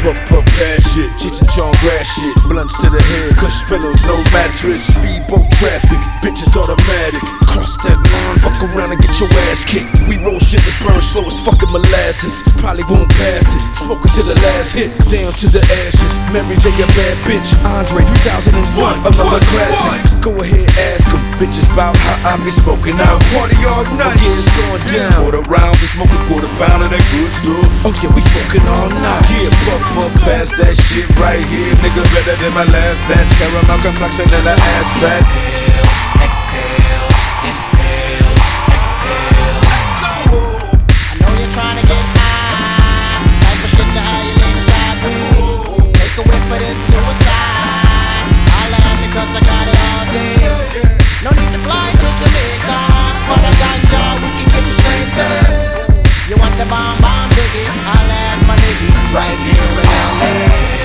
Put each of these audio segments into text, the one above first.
puff, puff, pass shit. Cheech and Chong grass shit. Blunts to the head, cush pillows, no mattress. Speedboat traffic, bitches automatic. Cross that line, fuck around and get your ass kicked. We roll shit that burn slow as fucking molasses. Probably won't pass it, smoking to the last hit. Down to the ashes, Mary J a bad bitch. Andre 3001, another classic. Go ahead, ask them, bitches bout how I be smoking out. Party all night, yeah, it's going down. Quarter rounds and smoke a quarter pound of that good stuff. Oh yeah, we smoking all night. Yeah, puff, puff, pass that shit right here. Nigga better than my last batch. Caramel complexion and an ass fat. Exhale, inhale, exhale. I know you're trying to get high. Type of shit to how you lean sideways. Take a whip for this suicide. Holla at me 'cause I got it all day. No need to fly to Jamaica. For the ganja, we can get the same thing. You want the bomb, bomb, diggy? Holla at my nigga right here in LA.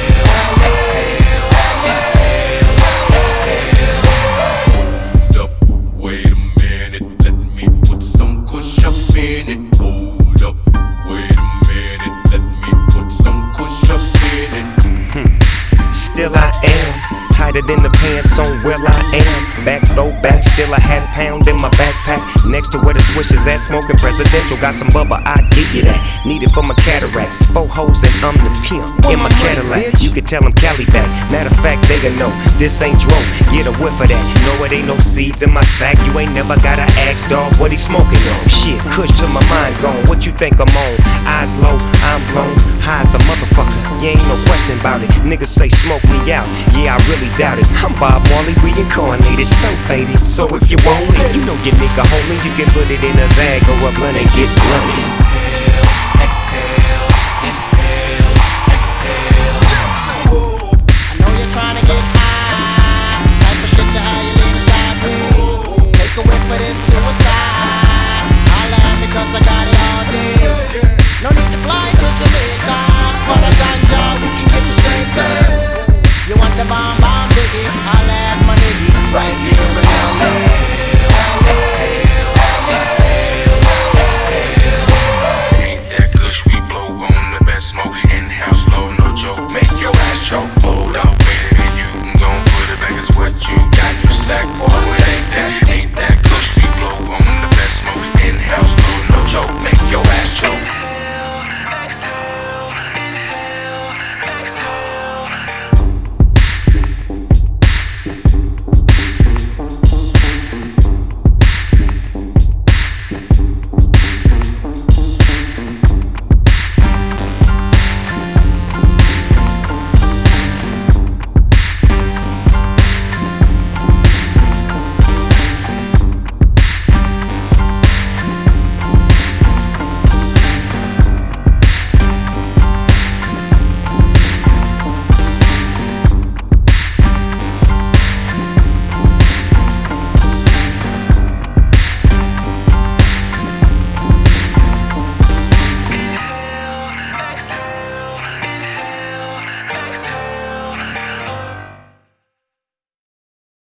Wait a minute, let me put some kush up in it. Hold up, wait a minute, let me put some kush up in it. Still I am tighter than the pants on where I am. Back throwback, still a half pound in my backpack. Next to where the swish is at, smoking presidential. Got some bubba, I give you that. Need it for my cataracts. 4 hoes and I'm the pimp in my Cadillac. You can tell them Cali back. Matter of fact, they gon' know this ain't dro. Get a whiff of that. No, it ain't no seeds in my sack. You ain't never gotta ask, dog, what he smoking on. Shit, kush to my mind gone. What you think I'm on? Eyes low, I'm blown. High as a motherfucker. You ain't no question about it. Niggas say smoke me out. Yeah, I really doubt it. I'm Bob Marley reincarnated, so faded. So if you want it, you know your nigga homie. You can put it in a Zag or a blunt and get blunted. Exhale,